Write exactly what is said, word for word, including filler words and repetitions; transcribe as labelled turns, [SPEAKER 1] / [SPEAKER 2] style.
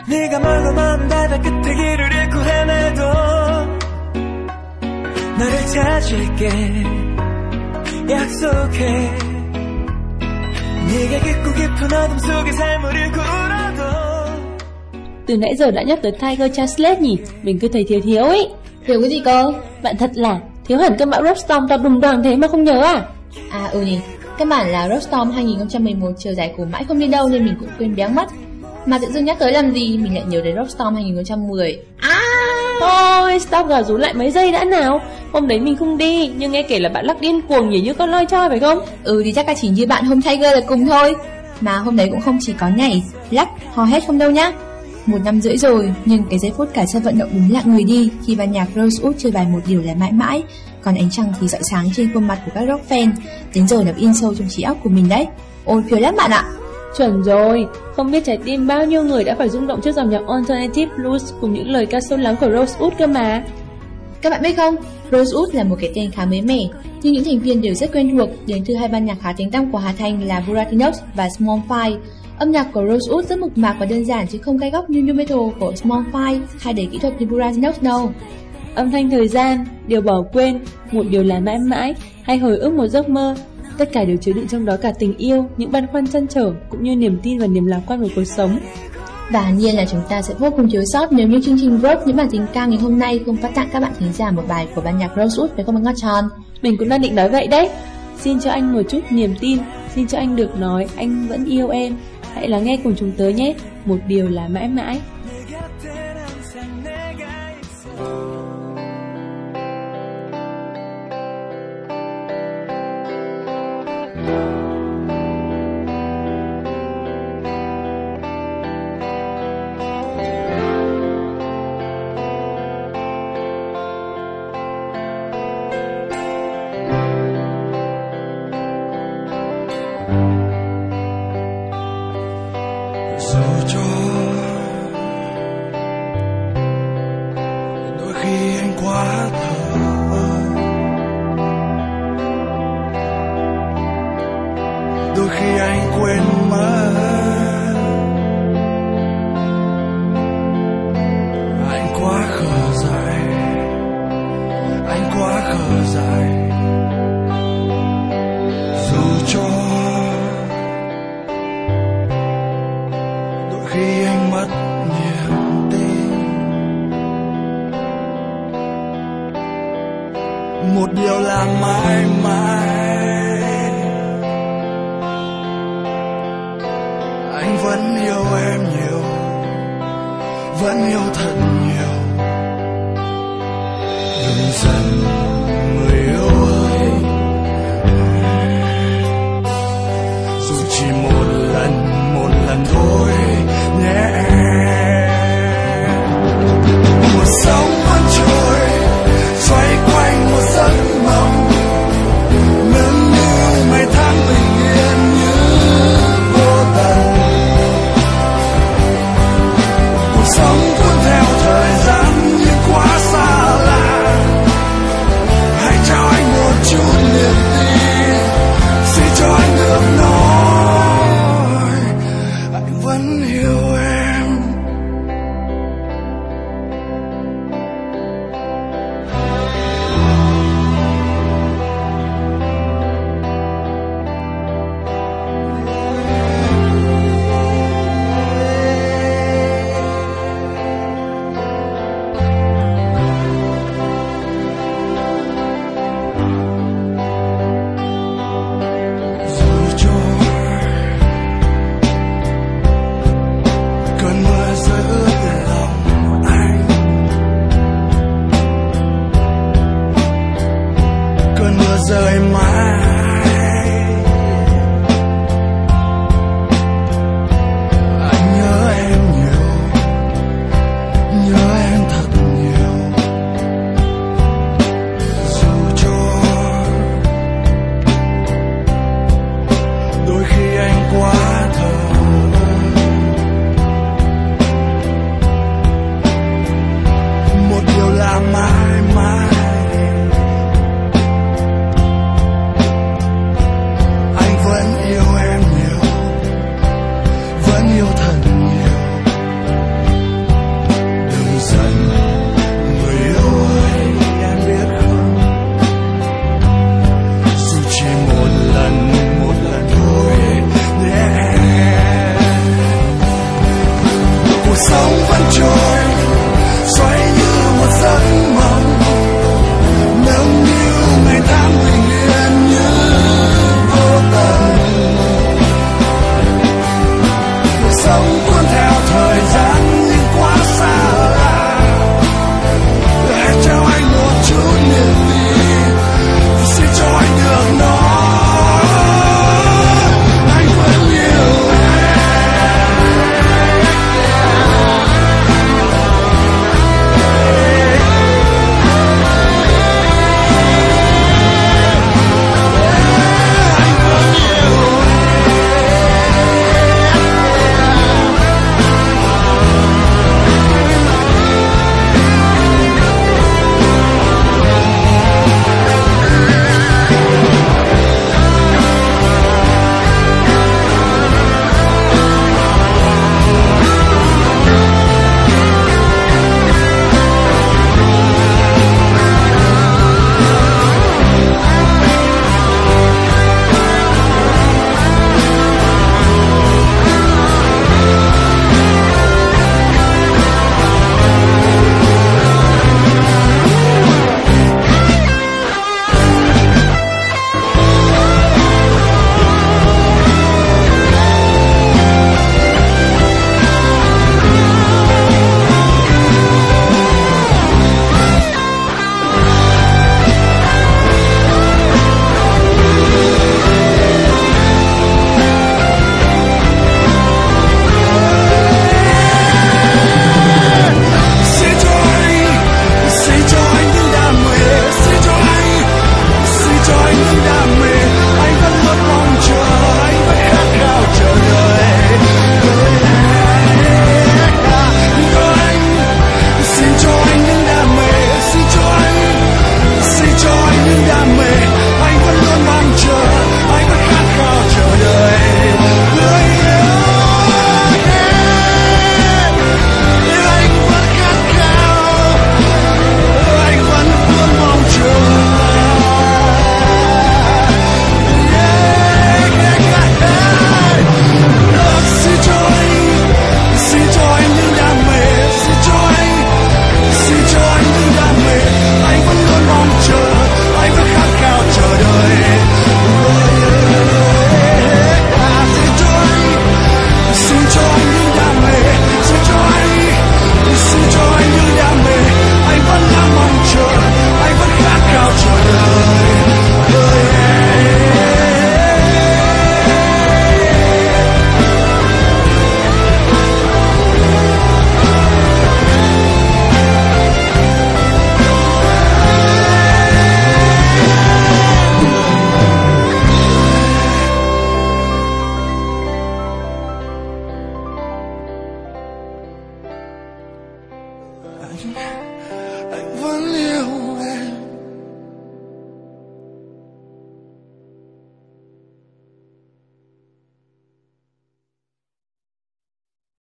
[SPEAKER 1] 네가 멀고 먼 바다 끝에 길을 잃고 헤매도 너를 찾을게 약속해 네가 깊고 깊은 어둠 속에 삶을 잃고 울어도.
[SPEAKER 2] Từ nãy giờ đã nhắc tới Tiger Translate nhỉ? Mình cứ thấy thiếu thiếu ấy.
[SPEAKER 3] Thiếu cái gì cơ?
[SPEAKER 2] Bạn thật là thiếu hẳn cơn bão Rockstorm to đùng đoàng thế mà không nhớ à?
[SPEAKER 3] À ừ nhỉ, căn bản là Rockstorm hai không một một chiều dài của mãi không đi đâu nên mình cũng quên béng mất. Mà tự dưng nhắc tới làm gì, mình lại nhớ đến Rockstorm hai không một không. À
[SPEAKER 2] thôi, stop gào rú lại mấy giây đã nào. Hôm đấy mình không đi, nhưng nghe kể là bạn lắc điên cuồng nhảy như con loi choi phải không?
[SPEAKER 3] Ừ thì chắc là chỉ như bạn hôm Tiger là cùng thôi. Mà hôm đấy cũng không chỉ có nhảy, lắc, hò hét không đâu nhá. Một năm rưỡi rồi, nhưng cái giây phút cả sân vận động đúng lặng người đi khi ban nhạc Rosewood chơi bài Một Điều Là Mãi Mãi, còn ánh trăng thì rọi sáng trên khuôn mặt của các rock fan, đến giờ nằm in sâu trong trí óc của mình đấy. Ôi phiêu lắm bạn ạ.
[SPEAKER 2] Chuẩn rồi, không biết trái tim bao nhiêu người đã phải rung động trước dòng nhạc Alternative Blues cùng những lời ca sâu lắng của Rosewood cơ mà.
[SPEAKER 3] Các bạn biết không, Rosewood là một cái tên khá mới mẻ, nhưng những thành viên đều rất quen thuộc, đến từ hai ban nhạc khá tiếng tăm của Hà Thành là Buratinux và Small Fry. Âm nhạc của Rosewood rất mộc mạc và đơn giản chứ không gai góc như nu metal của Small Fry hay đầy kỹ thuật như Buratinux đâu.
[SPEAKER 2] Âm thanh thời gian, điều bỏ quên, Một Điều Là Mãi Mãi hay Hồi Ức Một Giấc Mơ, tất cả đều chứa đựng trong đó cả tình yêu, những băn khoăn trăn trở cũng như niềm tin và niềm lạc quan của cuộc sống.
[SPEAKER 3] Và hẳn nhiên là chúng ta sẽ vô cùng thiếu sót nếu như chương trình Rock những bản tình ca ngày hôm nay không phát tặng các bạn thính giả một bài của ban nhạc Rosewood phải không bạn Ngọc Tròn?
[SPEAKER 2] Mình cũng đang định nói vậy đấy. Xin cho anh một chút niềm tin, xin cho anh được nói anh vẫn yêu em. Hãy lắng nghe cùng chúng tớ nhé, Một Điều Là Mãi Mãi.
[SPEAKER 1] Đôi khi anh quên mất anh quá khờ dại, anh quá khờ dại. Dù cho đôi khi anh mất niềm tin, một điều là mãi mãi anh vẫn yêu em nhiều, vẫn yêu thật nhiều. Đừng giận người yêu ơi, dù chỉ một lần, một lần thôi nhé. Mùa sống vẫn trôi, xoay quanh một giấc mộng, nâng niu ngày tháng bình yên như vô tận. Cuộc sống cuốn theo thời Anh